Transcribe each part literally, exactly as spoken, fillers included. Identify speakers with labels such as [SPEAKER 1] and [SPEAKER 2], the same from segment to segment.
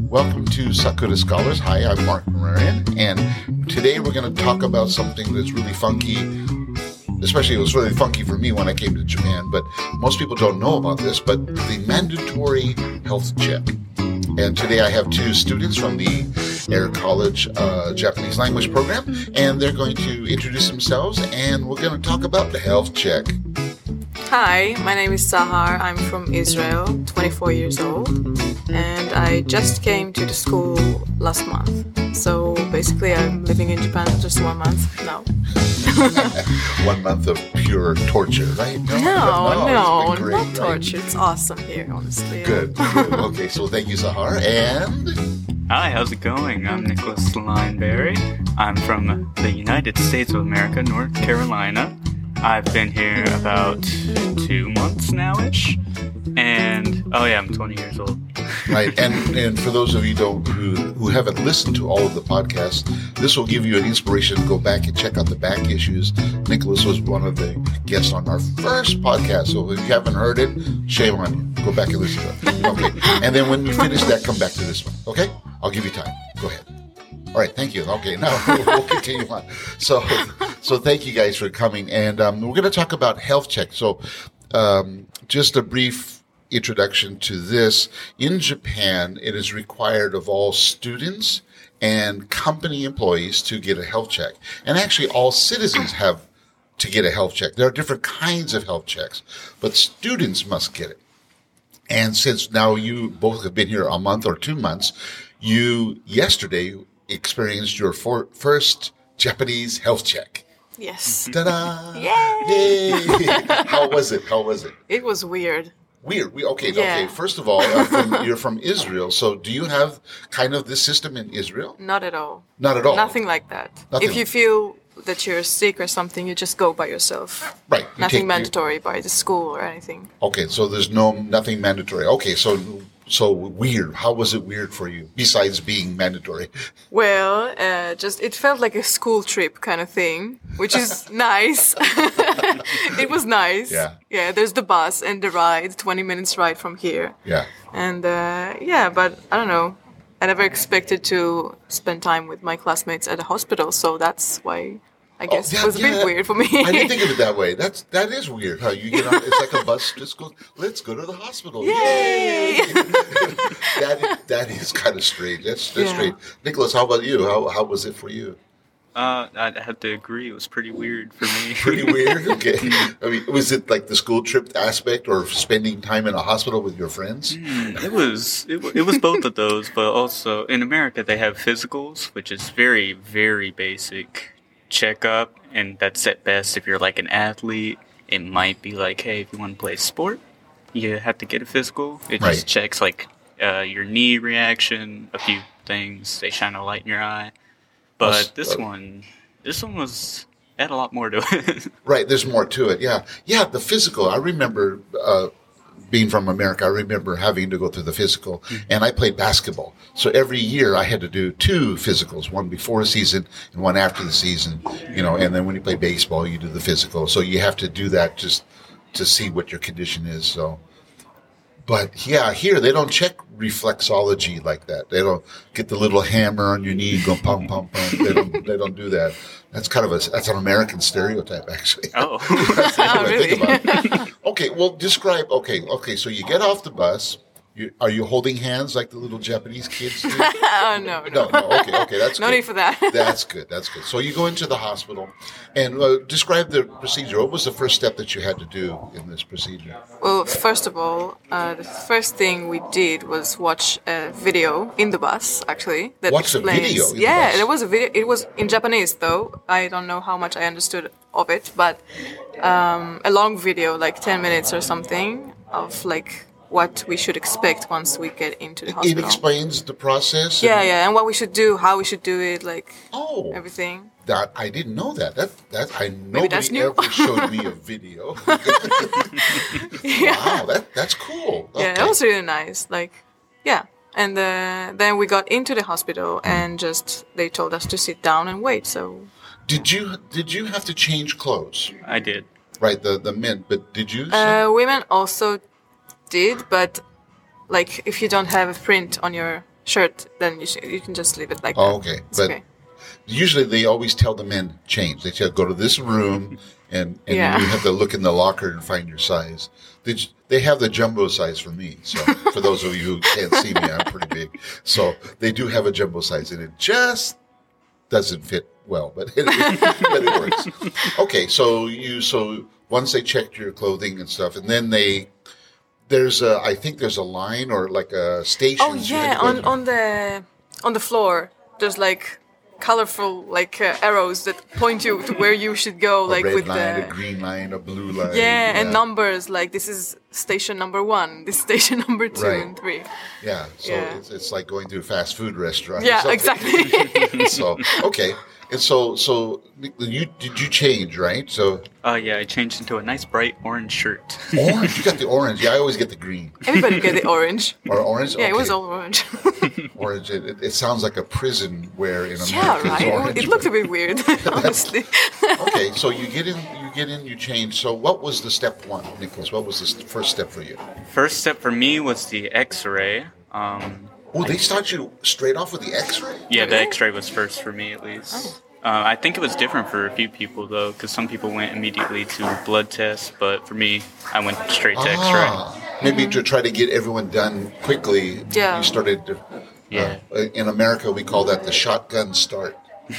[SPEAKER 1] Welcome to Sakura Scholars. Hi, I'm Mark Marion, and today we're going to talk about something that's really funky. Especially, it was really funky for me when I came to Japan, but most people don't know about this, but the mandatory health check. And today I have two students from the Air College uh, Japanese language program, and they're going to introduce themselves, and we're going to talk about the health check.
[SPEAKER 2] Hi, my name is Sahar. I'm from Israel, twenty-four years old, and I just came to the school last month. So basically I'm living in Japan for just one month now.
[SPEAKER 1] One month of pure torture, right?
[SPEAKER 2] No, no, no
[SPEAKER 1] great,
[SPEAKER 2] not
[SPEAKER 1] right?
[SPEAKER 2] torture. It's awesome here, honestly.
[SPEAKER 1] Good, good. Okay, so thank you, Sahar. And...
[SPEAKER 3] Hi, how's it going? I'm Nicholas Lineberry. I'm from the United States of America, North Carolina. I've been here about two months now-ish. And, oh yeah, I'm twenty years old.
[SPEAKER 1] Right, and and for those of you don't who, who haven't listened to all of the podcasts, this will give you an inspiration to go back and check out the back issues. Nicholas was one of the guests on our first podcast, so if you haven't heard it, shame on you. Go back and listen to it. Okay, and then when we finish that, come back to this one. Okay, I'll give you time. Go ahead. All right, thank you. Okay, now we'll continue on. So, so thank you guys for coming, and um, we're going to talk about health check. So, um, just a brief introduction to this. In Japan, it is required of all students and company employees to get a health check, and actually, all citizens have to get a health check. There are different kinds of health checks, but students must get it. And since now you both have been here a month or two months, you yesterday experienced your for, first Japanese health check.
[SPEAKER 2] Yes.
[SPEAKER 1] Ta-da!
[SPEAKER 2] Yay!
[SPEAKER 1] Yay! How was it? How was it?
[SPEAKER 2] It was weird.
[SPEAKER 1] Weird. We, okay,
[SPEAKER 2] Yeah.
[SPEAKER 1] okay. First of all, uh, from, you're from Israel, so do you have kind of this system in Israel?
[SPEAKER 2] Not at all.
[SPEAKER 1] Not at all.
[SPEAKER 2] Nothing like that.
[SPEAKER 1] Nothing.
[SPEAKER 2] If you feel that you're sick or something, you just go by yourself.
[SPEAKER 1] Right. You
[SPEAKER 2] Nothing
[SPEAKER 1] take-
[SPEAKER 2] mandatory by the school or anything.
[SPEAKER 1] Okay, so there's no nothing mandatory. Okay, so so weird. How was it weird for you besides being mandatory?
[SPEAKER 2] Well, uh, just it felt like a school trip kind of thing, which is nice. It was nice.
[SPEAKER 1] Yeah.
[SPEAKER 2] Yeah, there's the bus and the ride, twenty minutes ride from here.
[SPEAKER 1] Yeah.
[SPEAKER 2] And uh, yeah, but I don't know. I never expected to spend time with my classmates at a hospital, so that's why I guess
[SPEAKER 1] Oh, yeah,
[SPEAKER 2] it was a bit
[SPEAKER 1] yeah.
[SPEAKER 2] weird for me.
[SPEAKER 1] I didn't think of it that way. That's that is weird. How you get on? It's like a bus. Just go. Let's go to the hospital.
[SPEAKER 2] Yay!
[SPEAKER 1] that that is kind of strange. That's that's
[SPEAKER 2] Yeah.
[SPEAKER 1] strange. Nicholas, how about you? How how was it for you?
[SPEAKER 3] Uh, I'd have to agree, it was pretty weird for me.
[SPEAKER 1] Pretty weird. Okay. I mean, was it like the school trip aspect, or spending time in a hospital with your friends?
[SPEAKER 3] Mm, it was it, wa- it was both of those, but also in America they have physicals, which is very, very basic checkup, and that's at best if you're like an athlete. It might be like, hey, if you want to play a sport, you have to get a physical. It
[SPEAKER 1] Right.
[SPEAKER 3] just checks like uh, your knee reaction, a few things. They shine a light in your eye. But
[SPEAKER 1] Us-
[SPEAKER 3] this
[SPEAKER 1] uh,
[SPEAKER 3] one, this one was had a lot more to it.
[SPEAKER 1] Right. There's more to it. Yeah. Yeah. The physical. I remember uh, being from America. I remember having to go through the physical, and I played basketball. So every year I had to do two physicals, one before the season and one after the season. You know, and then when you play baseball, you do the physical. So you have to do that just to see what your condition is. So. But yeah, here they don't check reflexology like that. They don't get the little hammer on your knee and go pum pum pum. They don't. They don't do that. That's kind of a that's an American stereotype, actually.
[SPEAKER 3] Oh.
[SPEAKER 1] That's what I
[SPEAKER 2] really?
[SPEAKER 1] think about it. Okay, well, describe. Okay, okay. So you get off the bus. You, are you holding hands like the little Japanese kids do?
[SPEAKER 2] Oh, no, no.
[SPEAKER 1] No, no. Okay, okay. That's
[SPEAKER 2] No
[SPEAKER 1] good.
[SPEAKER 2] need for that.
[SPEAKER 1] That's good. That's good. So you go into the hospital, and uh, describe the procedure. What was the first step that you had to do in this procedure?
[SPEAKER 2] Well, first of all, uh, the first thing we did was watch a video in the bus, actually. That
[SPEAKER 1] Watch a
[SPEAKER 2] explains,
[SPEAKER 1] video in the
[SPEAKER 2] yeah,
[SPEAKER 1] bus?
[SPEAKER 2] there was a video. It was in Japanese, though. I don't know how much I understood of it, but um, a long video, like ten minutes or something, of like what we should expect once we get into the
[SPEAKER 1] It
[SPEAKER 2] hospital.
[SPEAKER 1] explains the process.
[SPEAKER 2] Yeah,
[SPEAKER 1] and-
[SPEAKER 2] yeah, and what we should do, how we should do it, like
[SPEAKER 1] Oh,
[SPEAKER 2] everything.
[SPEAKER 1] that I didn't know that. That that I nobody
[SPEAKER 2] that's new.
[SPEAKER 1] ever showed me a video. Wow, that that's cool.
[SPEAKER 2] Yeah,
[SPEAKER 1] Okay.
[SPEAKER 2] it was really nice. Like, yeah. And uh, then we got into the hospital and just they told us to sit down and wait. So
[SPEAKER 1] Did you did you have to change clothes?
[SPEAKER 3] I did.
[SPEAKER 1] Right, the the men. But did you?
[SPEAKER 2] uh, women also did, but like if you don't have a print on your shirt, then you sh- you can just leave it like
[SPEAKER 1] Oh,
[SPEAKER 2] that.
[SPEAKER 1] okay.
[SPEAKER 2] It's
[SPEAKER 1] But
[SPEAKER 2] okay.
[SPEAKER 1] usually they always tell the men change. They tell go to this room, and, and
[SPEAKER 2] Yeah.
[SPEAKER 1] then you have to look in the locker and find your size. They, j- they have the jumbo size for me. So for those of you who can't see me, I'm pretty big. So they do have a jumbo size, and it just doesn't fit well, but it, but it works. Okay, so you so once they checked your clothing and stuff, and then they there's a I think there's a line or like a station.
[SPEAKER 2] Oh yeah, on on the on the floor, there's like colorful like uh, arrows that point you to where you should go,
[SPEAKER 1] a
[SPEAKER 2] like
[SPEAKER 1] red
[SPEAKER 2] with
[SPEAKER 1] line,
[SPEAKER 2] the
[SPEAKER 1] a green line, a blue line.
[SPEAKER 2] yeah, and numbers like this is station number one, this is station number two
[SPEAKER 1] Right.
[SPEAKER 2] and three.
[SPEAKER 1] Yeah, so
[SPEAKER 2] Yeah.
[SPEAKER 1] It's, it's like going to a fast food restaurant. or
[SPEAKER 2] Yeah,
[SPEAKER 1] something.
[SPEAKER 2] exactly.
[SPEAKER 1] So okay, and so so you did you change, right? So
[SPEAKER 3] Uh, yeah, I changed into a nice bright orange shirt.
[SPEAKER 1] orange, you got the orange. Yeah, I always get the green
[SPEAKER 2] Everybody get the orange.
[SPEAKER 1] or orange.
[SPEAKER 2] Yeah, it was
[SPEAKER 1] Okay.
[SPEAKER 2] all orange.
[SPEAKER 1] Orange. It, it- it sounds like a prison wear in America.
[SPEAKER 2] yeah,
[SPEAKER 1] is
[SPEAKER 2] right.
[SPEAKER 1] Orange,
[SPEAKER 2] It looked a bit weird, honestly.
[SPEAKER 1] okay, so you get in, you get in, you change. So what was the step one, Nicholas? What was the s- first step for you?
[SPEAKER 3] First step for me was the X-ray. Um,
[SPEAKER 1] Oh, they start you straight off with the X-ray.
[SPEAKER 3] yeah, the
[SPEAKER 2] Really?
[SPEAKER 3] X-ray was first for me at least. Uh, I think it was different for a few people though, because some people went immediately to blood tests, but for me, I went straight to X-ray.
[SPEAKER 1] Ah, maybe to try to get everyone done quickly.
[SPEAKER 2] Yeah.
[SPEAKER 1] You started. To,
[SPEAKER 3] Yeah.
[SPEAKER 1] Uh, in America, we call that the shotgun start.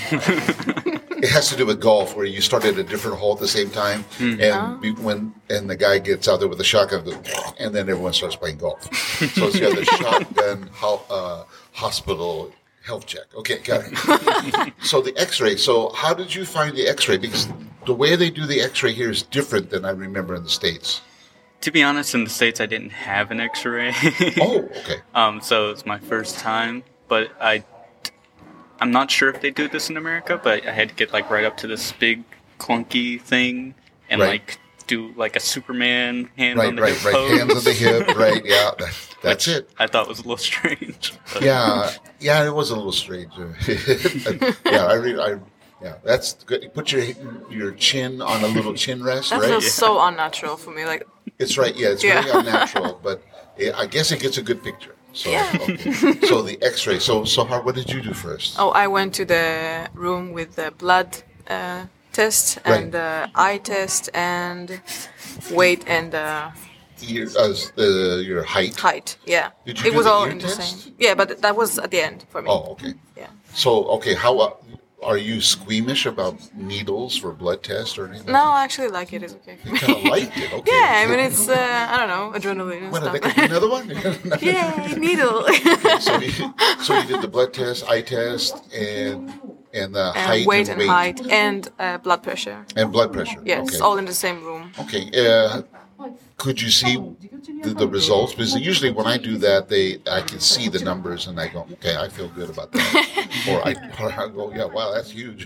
[SPEAKER 1] It has to do with golf, where you start at a different hole at the same time, and be, when and the guy gets out there with a shotgun, goes, and then everyone starts playing golf. So it's got the shotgun ho- uh, hospital health check. Okay, got it. So the X-ray. So how did you find the X-ray? Because the way they do the X-ray here is different than I remember in the States.
[SPEAKER 3] To be honest, in the States, I didn't have an X-ray.
[SPEAKER 1] Oh, okay.
[SPEAKER 3] Um, so it's my first time, but I, I'm not sure if they do this in America, but I had to get like right up to this big clunky thing and
[SPEAKER 1] Right.
[SPEAKER 3] like do like a Superman hand
[SPEAKER 1] Right,
[SPEAKER 3] on the
[SPEAKER 1] right,
[SPEAKER 3] hip
[SPEAKER 1] right.
[SPEAKER 3] pose.
[SPEAKER 1] Hands on the hip. Right. Yeah. That, that's
[SPEAKER 3] which
[SPEAKER 1] it.
[SPEAKER 3] I thought was a little strange. but-
[SPEAKER 1] Yeah, yeah, it was a little strange. yeah, I read. I yeah, that's good. You put your your chin on a little chin rest,
[SPEAKER 2] That
[SPEAKER 1] right?
[SPEAKER 2] feels so unnatural for me. Like,
[SPEAKER 1] It's right. Yeah, it's
[SPEAKER 2] Yeah.
[SPEAKER 1] very unnatural, but it, I guess it gets a good picture. So,
[SPEAKER 2] Yeah.
[SPEAKER 1] okay. So the X-ray. So, so how, what did you do first?
[SPEAKER 2] oh, I went to the room with the blood uh, test and the eye test and weight and uh,
[SPEAKER 1] Your, uh, uh, your height.
[SPEAKER 2] height. Yeah,
[SPEAKER 1] Did you
[SPEAKER 2] it
[SPEAKER 1] do
[SPEAKER 2] was
[SPEAKER 1] the
[SPEAKER 2] all
[SPEAKER 1] ear
[SPEAKER 2] in the
[SPEAKER 1] test?
[SPEAKER 2] same. Yeah, but that was at the end for me.
[SPEAKER 1] Oh, okay.
[SPEAKER 2] Yeah.
[SPEAKER 1] So, okay, how uh, are you squeamish about needles for blood tests or anything?
[SPEAKER 2] No, I actually like it. It's okay.
[SPEAKER 1] You kind of liked it. Okay.
[SPEAKER 2] Yeah, I mean it's uh, I don't know, adrenaline and
[SPEAKER 1] What,
[SPEAKER 2] stuff.
[SPEAKER 1] they could do another one?
[SPEAKER 2] Yay, needle.
[SPEAKER 1] so, you, so you did the blood test, eye test, and and the
[SPEAKER 2] and
[SPEAKER 1] height
[SPEAKER 2] weight
[SPEAKER 1] and
[SPEAKER 2] and
[SPEAKER 1] weight
[SPEAKER 2] height and uh, blood pressure.
[SPEAKER 1] and blood pressure.
[SPEAKER 2] Yes,
[SPEAKER 1] Okay.
[SPEAKER 2] all in the same room.
[SPEAKER 1] Okay. Uh, could you see the, the results? Because usually when I do that, they I can see the numbers and I go, okay, I feel good about that. or, I, or I go, yeah, wow, that's huge.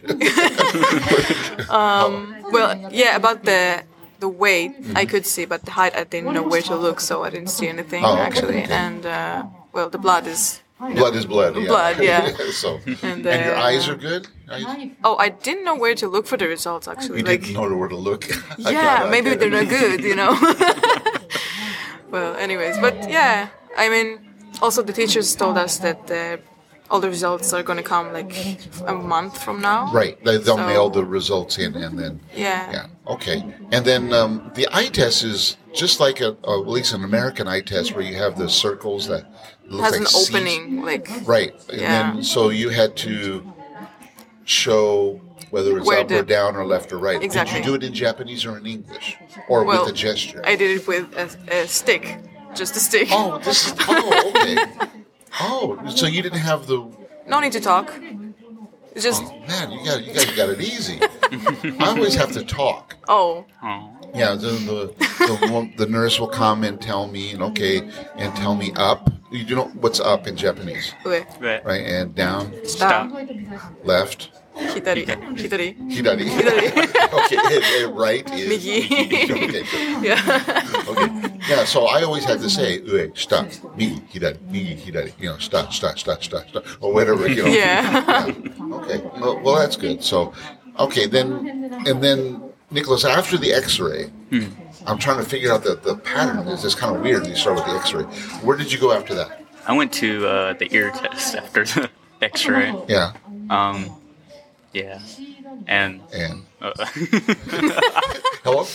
[SPEAKER 2] Well, yeah, about the the weight I could see, but the height I didn't know where to look, so I didn't see anything
[SPEAKER 1] Oh, okay,
[SPEAKER 2] actually.
[SPEAKER 1] okay.
[SPEAKER 2] And uh, well, the blood is.
[SPEAKER 1] Blood is blood. Yeah.
[SPEAKER 2] Blood, yeah.
[SPEAKER 1] so, and,
[SPEAKER 2] And, uh,
[SPEAKER 1] your eyes are good. Eyes?
[SPEAKER 2] Oh, I didn't know where to look for the results actually.
[SPEAKER 1] You
[SPEAKER 2] like,
[SPEAKER 1] didn't know where to look. I
[SPEAKER 2] yeah,
[SPEAKER 1] got it, I
[SPEAKER 2] maybe
[SPEAKER 1] get
[SPEAKER 2] they're
[SPEAKER 1] it.
[SPEAKER 2] not good, you know. Well, anyways, but yeah, I mean, also the teachers told us that uh, all the results are gonna come like a month from now.
[SPEAKER 1] Right. They, they'll
[SPEAKER 2] So-
[SPEAKER 1] mail the results in and then.
[SPEAKER 2] Yeah.
[SPEAKER 1] Yeah. Okay. And then um, the eye test is just like a, a, at least an American eye test, where you have the circles that look
[SPEAKER 2] Has
[SPEAKER 1] like
[SPEAKER 2] an
[SPEAKER 1] C's.
[SPEAKER 2] opening, like
[SPEAKER 1] Right. And
[SPEAKER 2] Yeah.
[SPEAKER 1] then so you had to show whether it's
[SPEAKER 2] Where
[SPEAKER 1] up or
[SPEAKER 2] the-
[SPEAKER 1] down or left or right.
[SPEAKER 2] Exactly.
[SPEAKER 1] Did you do it in Japanese or in English or
[SPEAKER 2] well,
[SPEAKER 1] with a gesture?
[SPEAKER 2] I did it with a, a stick, just a stick.
[SPEAKER 1] Oh, this is. Oh, okay. Oh, so you didn't have the.
[SPEAKER 2] No need to talk. It's just
[SPEAKER 1] Oh, man, you got you guys got it easy. I always have to talk.
[SPEAKER 2] oh,
[SPEAKER 3] Oh.
[SPEAKER 1] Yeah, the the, the, one- the nurse will come and tell me, and okay, and tell me up. You know what's up in Japanese,
[SPEAKER 2] ue,
[SPEAKER 3] Right.
[SPEAKER 1] right? And down,
[SPEAKER 3] Stop.
[SPEAKER 1] left,
[SPEAKER 2] hitari, hitari,
[SPEAKER 1] hidari. Okay, and, and right is.
[SPEAKER 2] Migi.
[SPEAKER 1] Okay, good.
[SPEAKER 2] Yeah.
[SPEAKER 1] Okay. Yeah, so I always had to say, ue, shita, migi, hidari, migi, hidari, you know, shita, shita, shita, shita, shita, or whatever, you know.
[SPEAKER 2] Yeah.
[SPEAKER 1] Yeah. Okay. Well, well, that's good. So, okay, then, and then, Nicholas, after the X-ray, I'm trying to figure out the, the pattern. It's just kind of weird. You start with the X-ray. Where did you go after that?
[SPEAKER 3] I went to uh, the ear test after the X-ray.
[SPEAKER 1] Yeah.
[SPEAKER 3] Um, yeah, and
[SPEAKER 1] And
[SPEAKER 3] uh,
[SPEAKER 1] hello.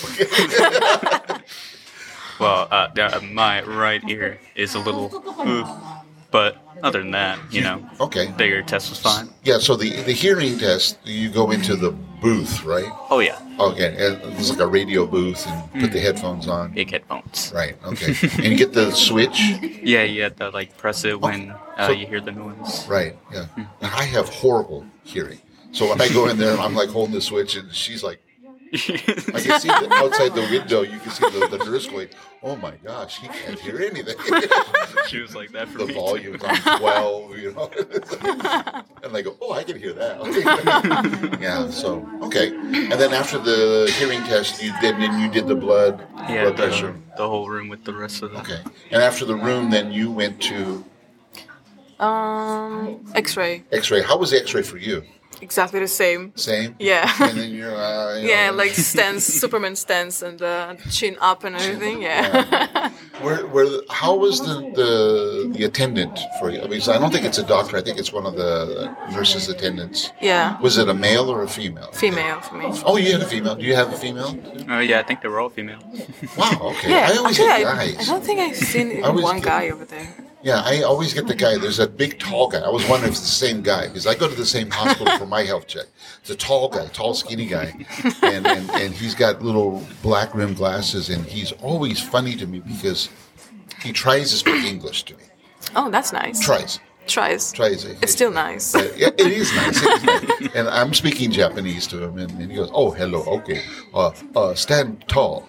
[SPEAKER 3] well, uh, uh, my right ear is a little, uh, but other than that, you know,
[SPEAKER 1] Okay.
[SPEAKER 3] the ear test was fine.
[SPEAKER 1] Yeah. So the the hearing test, you go into the booth, right?
[SPEAKER 3] Oh yeah,
[SPEAKER 1] Okay. And it's like a radio booth, and put the headphones on.
[SPEAKER 3] big headphones.
[SPEAKER 1] Right. Okay. And you get the switch.
[SPEAKER 3] Yeah, you have to like press it when uh,
[SPEAKER 1] So-
[SPEAKER 3] you hear the noise.
[SPEAKER 1] Right. Yeah. And I have horrible hearing, so when I go in there, I'm like holding the switch, and she's like, I can see the, outside the window. You can see the, the nurse going, "Oh my gosh, he can't hear anything."
[SPEAKER 3] She was like that for
[SPEAKER 1] The
[SPEAKER 3] me.
[SPEAKER 1] volume's on twelve, you know. And I go, "Oh, I can hear that." Yeah. So okay. And then after the hearing test, you did then you did the blood
[SPEAKER 3] Yeah,
[SPEAKER 1] blood
[SPEAKER 3] the,
[SPEAKER 1] pressure.
[SPEAKER 3] the whole room with the rest of the.
[SPEAKER 1] Okay. And after the room, then you went to
[SPEAKER 2] Um, X-ray.
[SPEAKER 1] X-ray. How was the X-ray for you?
[SPEAKER 2] Exactly the same.
[SPEAKER 1] Same.
[SPEAKER 2] Yeah.
[SPEAKER 1] And then you're. Uh, you
[SPEAKER 2] Yeah,
[SPEAKER 1] know,
[SPEAKER 2] like stance, Superman stance, and uh, chin up and everything. Yeah.
[SPEAKER 1] Where, where, how was the, the the attendant for you? I mean, so I don't think it's a doctor. I think it's one of the nurses' attendants.
[SPEAKER 2] Yeah.
[SPEAKER 1] Was it a male or a female?
[SPEAKER 2] Female for me.
[SPEAKER 1] Oh, you had a female. Do you have a female?
[SPEAKER 3] Oh yeah, I think they were all female.
[SPEAKER 1] Wow. Okay.
[SPEAKER 2] Yeah.
[SPEAKER 1] I always
[SPEAKER 2] actually,
[SPEAKER 1] get
[SPEAKER 2] I, I
[SPEAKER 1] guys.
[SPEAKER 2] don't think I've seen
[SPEAKER 1] always
[SPEAKER 2] one
[SPEAKER 1] get-
[SPEAKER 2] guy over there.
[SPEAKER 1] Yeah, I always get the guy. There's that big tall guy. I was wondering if it's the same guy because I go to the same hospital for my health check. It's a tall guy, tall, skinny guy, and, and and he's got little black rimmed glasses, and he's always funny to me because he tries to speak English to me.
[SPEAKER 2] Oh, that's nice.
[SPEAKER 1] Tries,
[SPEAKER 2] Tries.
[SPEAKER 1] tries.
[SPEAKER 2] It's still nice.
[SPEAKER 1] Uh, yeah, it is nice. It is nice. And I'm speaking Japanese to him, and, and he goes, "Oh, hello, okay, uh, uh, stand tall,"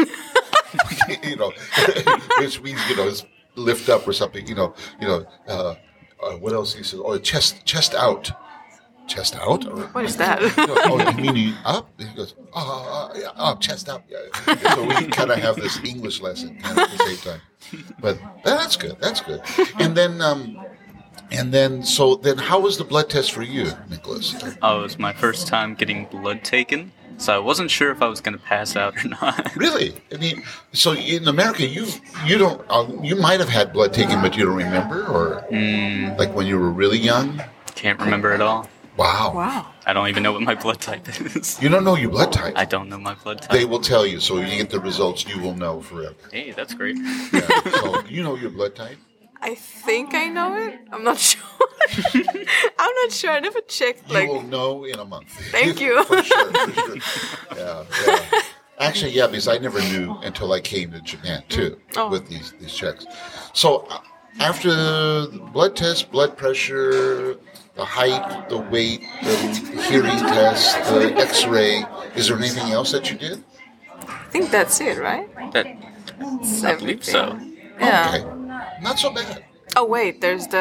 [SPEAKER 1] you know, which means you know, lift up or something. You know, you know. Uh, uh, what else he says? Oh, chest, chest out, chest out. Or,
[SPEAKER 2] What is that?
[SPEAKER 1] you know, oh, you mean you up? And he goes, oh, uh, yeah, oh, chest up. Yeah. So we kind of have this English lesson kind of at the same time. But that's good. That's good. And then. Um, And then, so then, how was the blood test for you, Nicholas?
[SPEAKER 3] Oh, it was my first time getting blood taken, so I wasn't sure if I was going to pass out or not.
[SPEAKER 1] Really? I mean, so in America, you you don't uh, you might have had blood taken, but you don't remember, or
[SPEAKER 3] Mm,
[SPEAKER 1] like when you were really young.
[SPEAKER 3] can't remember at all.
[SPEAKER 1] Wow.
[SPEAKER 2] Wow.
[SPEAKER 3] I don't even know what my blood type is.
[SPEAKER 1] You don't know your blood type.
[SPEAKER 3] I don't know my blood type.
[SPEAKER 1] They will tell you, so you get the results. You will know forever.
[SPEAKER 3] Hey, that's great.
[SPEAKER 1] Yeah. So you know your blood type.
[SPEAKER 2] I think I know it. I'm not sure. I'm not sure. I never checked.
[SPEAKER 1] You
[SPEAKER 2] Like,
[SPEAKER 1] will know in a month.
[SPEAKER 2] Thank you.
[SPEAKER 1] for sure. For sure. Yeah. Yeah. Actually, yeah, because I never knew until I came to Japan too
[SPEAKER 2] Oh.
[SPEAKER 1] with these these checks. So uh, after the blood test, blood pressure, the height, the weight, the hearing test, the X-ray, is there anything else that you did?
[SPEAKER 2] I think that's it, right?
[SPEAKER 3] That,
[SPEAKER 2] It's
[SPEAKER 3] I believe so.
[SPEAKER 2] Yeah.
[SPEAKER 1] Okay, not so bad.
[SPEAKER 2] Oh wait, there's the.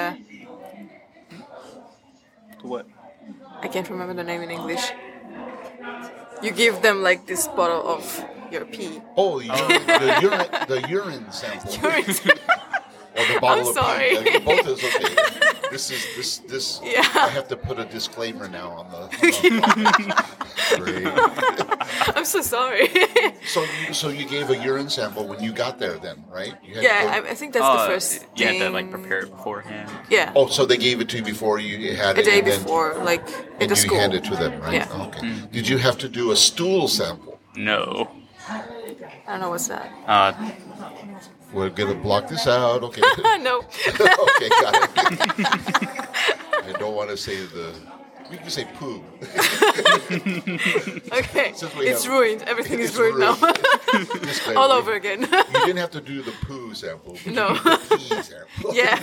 [SPEAKER 3] What?
[SPEAKER 2] I can't remember the name in English. You give them like this bottle of your pee.
[SPEAKER 1] Oh, the, the urine, the urine sample. Or the bottle
[SPEAKER 2] I'm
[SPEAKER 1] of
[SPEAKER 2] sorry.
[SPEAKER 1] pee. Yeah, both is okay. This is this this.
[SPEAKER 2] Yeah.
[SPEAKER 1] I have to put a disclaimer now on the. On the Great.
[SPEAKER 2] I'm so sorry.
[SPEAKER 1] So you so you gave a urine sample when you got there, then, right? You had to
[SPEAKER 2] yeah,
[SPEAKER 1] go-
[SPEAKER 2] I, I think that's the
[SPEAKER 3] Uh,
[SPEAKER 2] first
[SPEAKER 3] you
[SPEAKER 2] thing.
[SPEAKER 3] had to like prepare it beforehand.
[SPEAKER 2] Yeah.
[SPEAKER 1] Oh, so they gave it to you before you had
[SPEAKER 2] A
[SPEAKER 1] it,
[SPEAKER 2] day
[SPEAKER 1] and then,
[SPEAKER 2] before, like
[SPEAKER 1] and
[SPEAKER 2] in the
[SPEAKER 1] you
[SPEAKER 2] school.
[SPEAKER 1] hand it to them, right?
[SPEAKER 2] Yeah.
[SPEAKER 1] Oh, okay. Did you have to do a stool sample?
[SPEAKER 3] No.
[SPEAKER 2] I don't know what's that.
[SPEAKER 3] Uh,
[SPEAKER 1] We're gonna block this out. Okay.
[SPEAKER 2] no.
[SPEAKER 1] Okay, got it. I don't want to say the. We can say poo.
[SPEAKER 2] Okay.
[SPEAKER 1] Since we
[SPEAKER 2] It's
[SPEAKER 1] have-
[SPEAKER 2] ruined. Everything is
[SPEAKER 1] It's
[SPEAKER 2] ruined now.
[SPEAKER 1] Disclaimer.
[SPEAKER 2] All over again.
[SPEAKER 1] You didn't have to do the poo sample. but you
[SPEAKER 2] No.
[SPEAKER 1] did the pee sample.
[SPEAKER 2] yeah.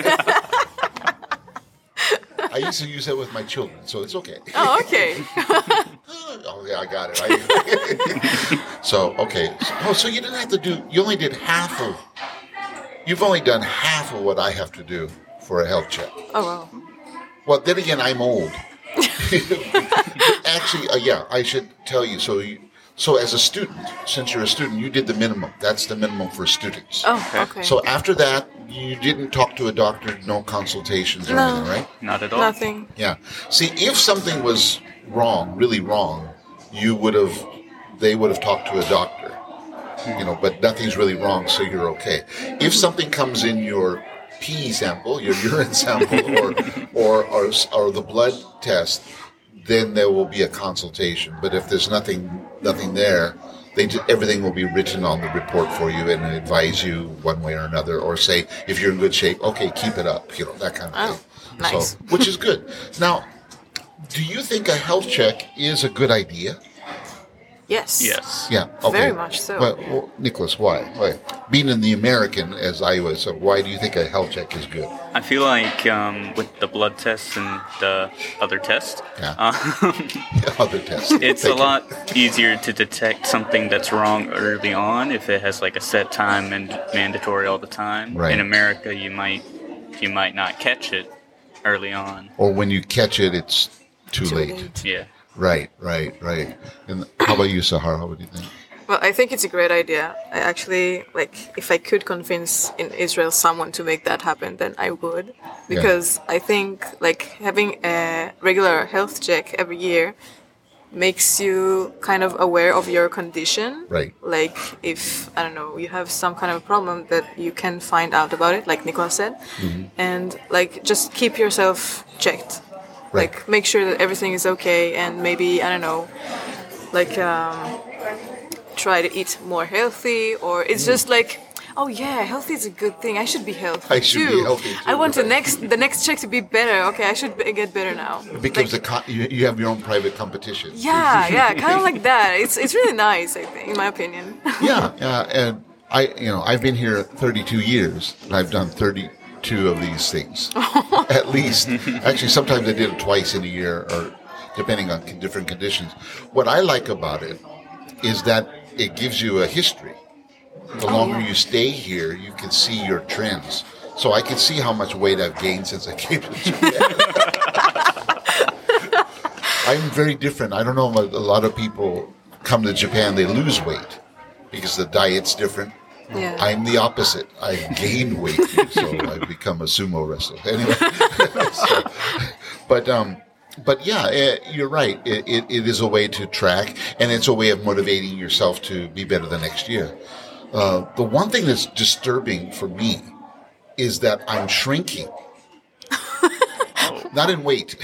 [SPEAKER 1] I used to use that with my children, so it's okay.
[SPEAKER 2] Oh, okay.
[SPEAKER 1] Oh yeah, I got it. I, so okay. So, oh, so you didn't have to do. You only did half of. You've only done half of what I have to do for a health check.
[SPEAKER 2] Oh wow.
[SPEAKER 1] Well, then again, I'm old. Actually, uh, yeah, I should tell you. So, you, so as a student, since you're a student, you did the minimum. That's the minimum for students.
[SPEAKER 2] Oh, okay.
[SPEAKER 1] So after that, you didn't talk to a doctor, no consultations or
[SPEAKER 2] No.
[SPEAKER 1] anything, right?
[SPEAKER 3] not at all.
[SPEAKER 2] Nothing.
[SPEAKER 1] Yeah. See, if something was wrong, really wrong, you would have, they would have talked to a doctor, you know, but nothing's really wrong, so you're okay. If something comes in your pee sample, your urine sample, or, or or or the blood test, then there will be a consultation. But if there's nothing nothing there, they just, everything will be written on the report for you and advise you one way or another, or say if you're in good shape, okay, keep it up, you know, that kind of
[SPEAKER 2] Oh,
[SPEAKER 1] thing.
[SPEAKER 2] nice.
[SPEAKER 1] So, which is good. Now, do you think a health check is a good idea?
[SPEAKER 2] Yes.
[SPEAKER 3] Yes.
[SPEAKER 1] Yeah. Okay.
[SPEAKER 2] Very much so.
[SPEAKER 1] Well, well, Nicholas, why? Why? Being in the American, as I was, so why do you think a health check is good?
[SPEAKER 3] I feel like um, with the blood tests and the other tests,
[SPEAKER 1] Yeah.
[SPEAKER 3] um,
[SPEAKER 1] Other tests.
[SPEAKER 3] it's a
[SPEAKER 1] Thank you.
[SPEAKER 3] lot easier to detect something that's wrong early on if it has like a set time and mandatory all the time.
[SPEAKER 1] Right.
[SPEAKER 3] In America, you might you might not catch it early on.
[SPEAKER 1] Or when you catch it, it's too,
[SPEAKER 2] Too
[SPEAKER 1] late.
[SPEAKER 2] late.
[SPEAKER 3] Yeah.
[SPEAKER 1] Right, right, right. And how about you, Sahar? How would you think?
[SPEAKER 2] Well, I think it's a great idea. I actually, like, if I could convince in Israel someone to make that happen, then I would. Because I think, like, having a regular health check every year makes you kind of aware of your condition.
[SPEAKER 1] Right.
[SPEAKER 2] Like, if, I don't know, you have some kind of a problem that you can find out about it, like Nicola said.
[SPEAKER 1] Mm-hmm.
[SPEAKER 2] And, like, just keep yourself checked.
[SPEAKER 1] Right.
[SPEAKER 2] Like, make sure that everything is okay, and maybe, I don't know, like, um, try to eat more healthy, or it's just like, oh yeah, healthy is a good thing. I should be healthy
[SPEAKER 1] I should
[SPEAKER 2] too.
[SPEAKER 1] be healthy too,
[SPEAKER 2] I want the
[SPEAKER 1] right.
[SPEAKER 2] next the next check to be better. Okay, I should be, get better now.
[SPEAKER 1] It becomes
[SPEAKER 2] Like,
[SPEAKER 1] a con- you, you have your own private competition.
[SPEAKER 2] yeah, yeah, kind of like that. It's it's really nice, I think, in my opinion.
[SPEAKER 1] yeah, yeah. And I, you know, I've been here thirty-two years, and I've done thirty-two of these things, at least. Actually, sometimes I did it twice in a year, or depending on con- different conditions. What I like about it is that it gives you a history. The longer
[SPEAKER 2] yeah.
[SPEAKER 1] you stay here, you can see your trends. So I can see how much weight I've gained since I came to Japan. I'm very different. I don't know, a lot of people come to Japan, they lose weight because the diet's different.
[SPEAKER 2] Yeah.
[SPEAKER 1] I'm the opposite. I gain weight, so I've become a sumo wrestler. Anyway, so, but um, but yeah, eh, you're right. It, it, it is a way to track, and it's a way of motivating yourself to be better the next year. Uh, the one thing that's disturbing for me is that I'm shrinking. Not in weight,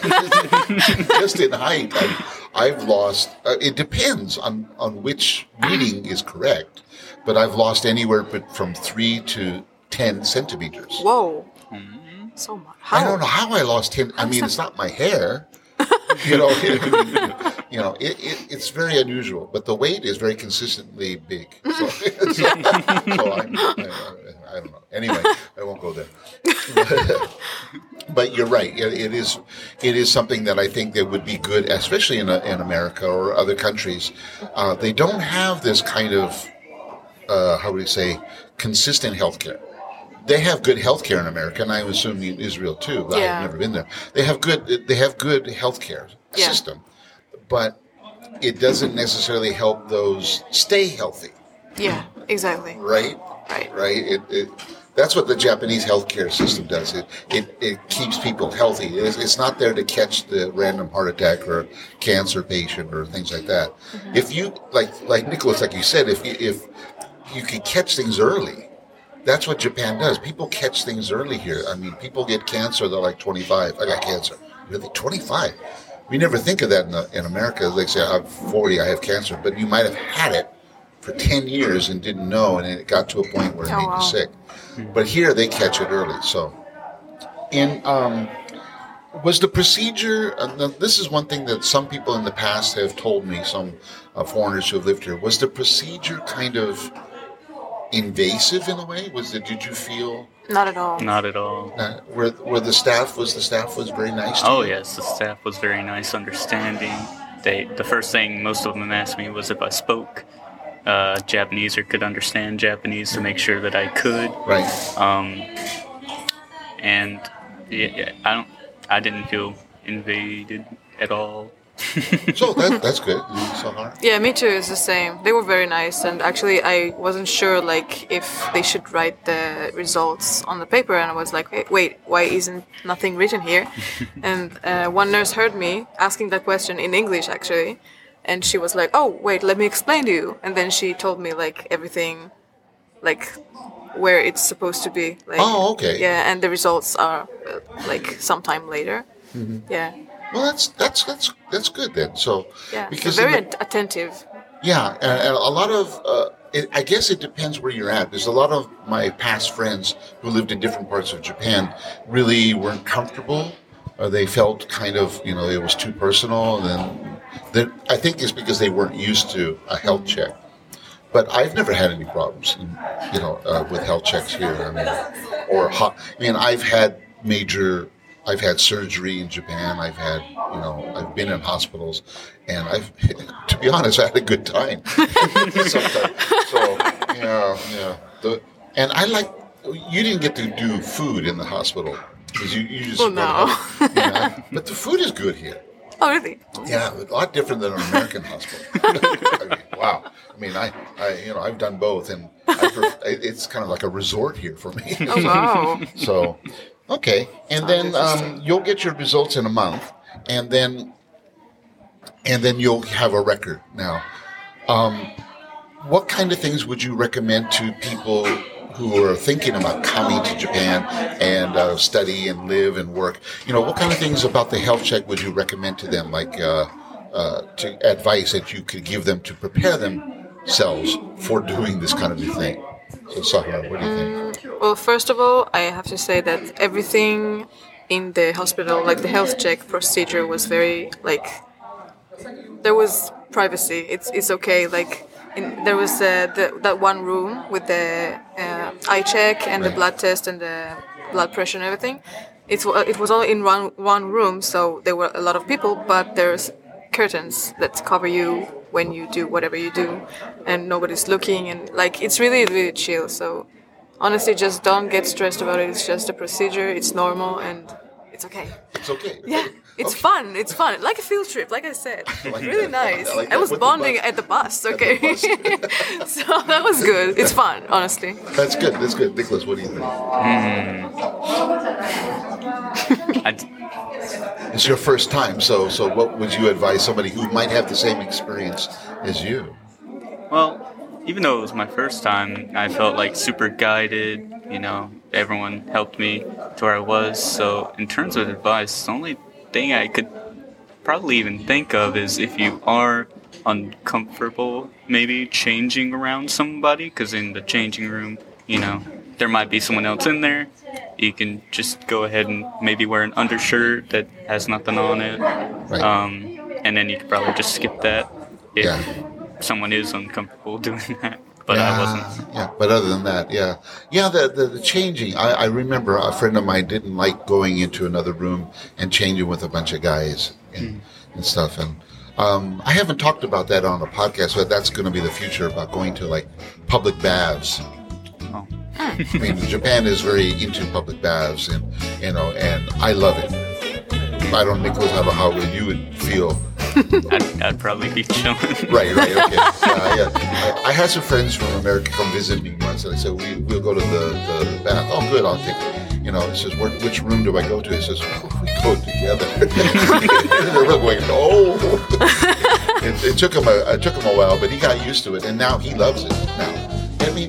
[SPEAKER 1] just in height. I've, I've lost. Uh, it depends on on which reading is correct, but I've lost anywhere but from three to ten centimeters.
[SPEAKER 2] Whoa. So much. How?
[SPEAKER 1] I don't know how I lost ten. I mean, it's not my hair. You know, you know, it, it, it's very unusual, but the weight is very consistently big. So, so, so I'm, I, I don't know. Anyway, I won't go there. But, but you're right. It, it is it is something that I think that would be good, especially in, in America or other countries. Uh, they don't have this kind of, uh, how would you say, consistent health care. They have good health care in America, and I assume in Israel too. But
[SPEAKER 2] Yeah.
[SPEAKER 1] I've never been there. They have good. They have good health care
[SPEAKER 2] Yeah.
[SPEAKER 1] system, but it doesn't necessarily help those stay healthy.
[SPEAKER 2] Yeah, exactly.
[SPEAKER 1] Right.
[SPEAKER 2] Right.
[SPEAKER 1] Right. It, it, that's what the Japanese healthcare system does. It it, it keeps people healthy. It's, it's not there to catch the random heart attack or cancer patient or things like that.
[SPEAKER 2] Mm-hmm.
[SPEAKER 1] If you like, like Nicholas, like you said, if you, if you can catch things early. That's what Japan does. People catch things early here. I mean, people get cancer, they're like twenty-five. I got cancer. Really? twenty-five? We never think of that in, the, in America. They say, I'm forty, I have cancer. But you might have had it for ten years and didn't know, and it got to a point where it
[SPEAKER 2] Oh,
[SPEAKER 1] made
[SPEAKER 2] wow.
[SPEAKER 1] you sick. But here, they catch it early. So, in um, was the procedure, uh, now, this is one thing that some people in the past have told me, some uh, foreigners who have lived here, was the procedure kind of invasive in a way? Was it? Did you feel
[SPEAKER 2] Not at all.
[SPEAKER 3] Not at all.
[SPEAKER 1] uh, where where the staff was the staff was very nice to
[SPEAKER 3] Oh
[SPEAKER 1] you?
[SPEAKER 3] yes, the staff was very nice, understanding. They the first thing most of them asked me was if I spoke uh, Japanese or could understand Japanese to make sure that I could.
[SPEAKER 1] Right.
[SPEAKER 3] Um, and yeah, yeah, I don't, I didn't feel invaded at all.
[SPEAKER 1] So that that's good. So hard.
[SPEAKER 2] Yeah, me too. It's the same. They were very nice, and actually, I wasn't sure like if they should write the results on the paper, and I was like, wait, wait why isn't nothing written here? And uh, one nurse heard me asking that question in English, actually, and she was like, oh, wait, let me explain to you. And then she told me like everything like where it's supposed to be. Like,
[SPEAKER 1] Oh, okay.
[SPEAKER 2] Yeah, and the results are uh, like sometime later.
[SPEAKER 1] Mm-hmm.
[SPEAKER 2] Yeah.
[SPEAKER 1] Well, that's that's that's that's good then. So
[SPEAKER 2] Yeah.
[SPEAKER 1] because
[SPEAKER 2] They're very
[SPEAKER 1] in the-
[SPEAKER 2] at- attentive.
[SPEAKER 1] yeah, and, and a lot of uh, it, I guess it depends where you're at. There's a lot of my past friends who lived in different parts of Japan really weren't comfortable. Or they felt kind of, you know, it was too personal. And then, then I think it's because they weren't used to a health check. But I've never had any problems, you know, uh, with health checks here. I mean, or ho- I mean, I've had major, I've had surgery in Japan. I've had, you know, I've been in hospitals, and I've, to be honest, I had a good time. Sometimes. So yeah, yeah. The, and I like. You didn't get to do food in the hospital because you, you just.
[SPEAKER 2] Oh, no.
[SPEAKER 1] Yeah, but the food is good here.
[SPEAKER 2] Oh, really?
[SPEAKER 1] Yeah, a lot different than an American hospital. I mean, wow. I mean, I, I, you know, I've done both, and I pref- it's kind of like a resort here for me.
[SPEAKER 2] Oh, wow.
[SPEAKER 1] So, okay, and then um, you'll get your results in a month, and then, and then you'll have a record. Now, um, what kind of things would you recommend to people who are thinking about coming to Japan and uh, study and live and work? You know, what kind of things about the health check would you recommend to them, like uh, uh, to advice that you could give them to prepare themselves for doing this kind of a thing? So, Sahara, what do you think?
[SPEAKER 2] Well, first of all, I have to say that everything in the hospital, like the health check procedure, was very like there was privacy. It's it's okay. Like in, there was uh, the, that one room with the uh, eye check and the
[SPEAKER 1] Right.
[SPEAKER 2] blood test and the blood pressure and everything. It's it was all in one one room, so there were a lot of people, but there's curtains that cover you when you do whatever you do, and nobody's looking, and like it's really really chill. So honestly, just don't get stressed about it. It's just a procedure. It's normal, and it's okay.
[SPEAKER 1] It's okay.
[SPEAKER 2] Yeah, it's
[SPEAKER 1] Okay.
[SPEAKER 2] fun. It's fun, like a field trip. Like I said,
[SPEAKER 1] like
[SPEAKER 2] really
[SPEAKER 1] that.
[SPEAKER 2] nice.
[SPEAKER 1] I like
[SPEAKER 2] I
[SPEAKER 1] that.
[SPEAKER 2] was
[SPEAKER 1] With the
[SPEAKER 2] bonding
[SPEAKER 1] bus.
[SPEAKER 2] at the bus.
[SPEAKER 1] At the
[SPEAKER 2] Okay,
[SPEAKER 1] bus.
[SPEAKER 2] so that was good. It's fun, honestly.
[SPEAKER 1] That's good. That's good. Nicholas, what do you think?
[SPEAKER 3] I'd,
[SPEAKER 1] It's your first time, so so what would you advise somebody who might have the same experience as you?
[SPEAKER 3] well, even though it was my first time, I felt like super guided. You know, everyone helped me to where I was. So in terms of advice, the only thing I could probably even think of is if you are uncomfortable, maybe changing around somebody, because in the changing room, you know, there might be someone else in there. You can just go ahead and maybe wear an undershirt that has nothing on it.
[SPEAKER 1] Right.
[SPEAKER 3] Um, and then you could probably just skip that if
[SPEAKER 1] Yeah.
[SPEAKER 3] someone is uncomfortable doing that. But
[SPEAKER 1] yeah,
[SPEAKER 3] I wasn't.
[SPEAKER 1] Yeah, but other than that, yeah, yeah, the the, the changing. I, I remember a friend of mine didn't like going into another room and changing with a bunch of guys and,
[SPEAKER 3] Mm.
[SPEAKER 1] and stuff. And um, I haven't talked about that on a podcast, but that's going to be the future about going to like public baths.
[SPEAKER 3] Oh.
[SPEAKER 1] I mean, Japan is very into public baths, and you know, and I love it. I don't, Nicholas, how how would you would feel?
[SPEAKER 3] I'd, I'd probably be chilling.
[SPEAKER 1] Right, right, okay. Yeah, yeah. I, I had some friends from America come visit me once, and I said, we, we'll go to the, the bath. Oh, good, I'll take it. You know, it says, Where, which room do I go to? He says, oh, we go together. They're going, oh. it, it, took him a, it took him a while, but he got used to it, and now he loves it now. I mean,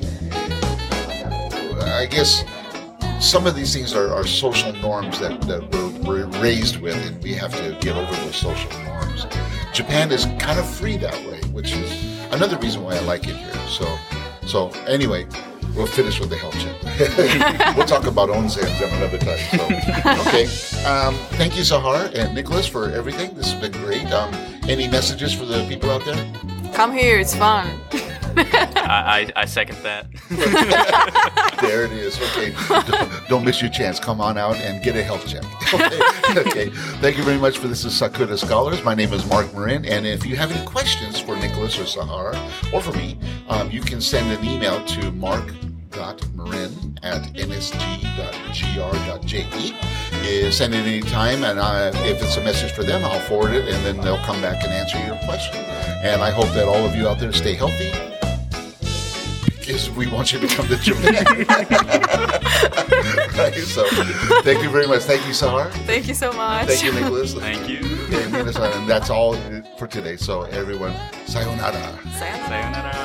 [SPEAKER 1] I guess some of these things are, are social norms that, that we're, we're raised with, and we have to get over those social norms. Japan is kind of free that way, which is another reason why I like it here. So, so anyway, we'll finish with the health check. We'll talk about onsens another time. So, okay. Um, thank you, Sahar and Nicholas, for everything. This has been great. Um, any messages for the people out there?
[SPEAKER 2] Come here. It's fun.
[SPEAKER 3] I, I, I second that.
[SPEAKER 1] There it is. Okay. Don't, don't miss your chance. Come on out and get a health check. Okay. Okay. Thank you very much for this is Sakura Scholars. My name is Mark Marin. And if you have any questions for Nicholas or Sahara or for me, um, you can send an email to mark.marin at n s g dot g r dot j e. Uh, send it any time, and I, if it's a message for them, I'll forward it, and then they'll come back and answer your question. And I hope that all of you out there stay healthy, because we want you to come to Japan. Right, so, thank you very much. Thank you, Sahar.
[SPEAKER 2] Thank you so much.
[SPEAKER 1] Thank you, Nicholas.
[SPEAKER 3] Thank you.
[SPEAKER 1] And, and that's all for today. So, everyone, sayonara.
[SPEAKER 2] Sayonara.
[SPEAKER 3] Sayonara.